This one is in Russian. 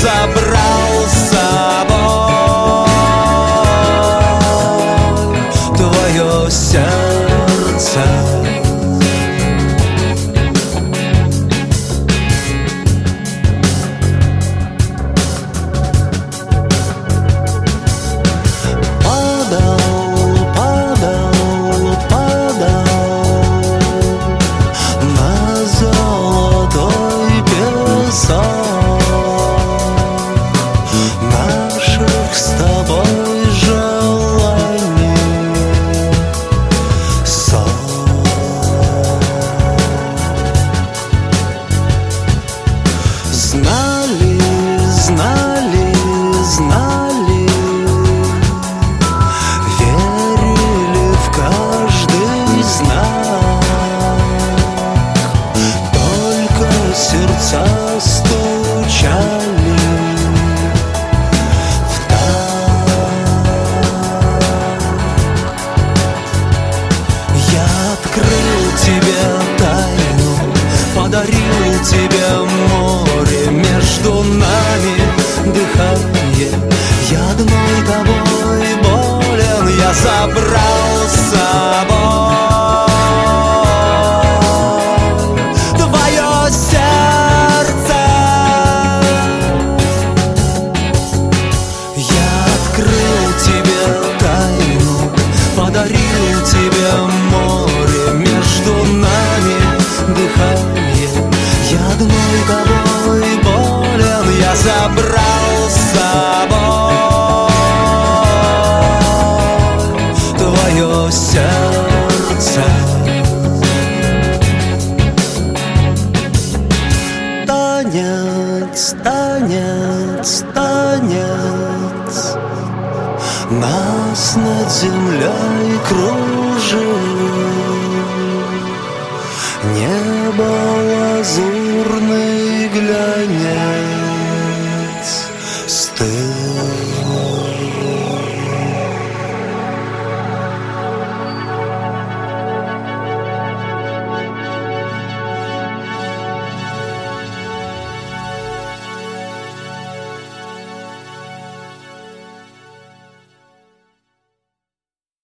забрал с собой твое сердце. Знали, знали, знали, верили в каждый знак, только сердца стучали в такт. Я открыл тебе тайну, подарил тебе море, между нами дыхание. Я одной тобой болен, я забрал с собой твое сердце. Я открыл тебе тайну, подарил тебе море, между нами дыхание. Я одной тобой болен, я забрал с собой твое сердце. Танец, танец, танец нас над землей кружит. Небо лазурный глянец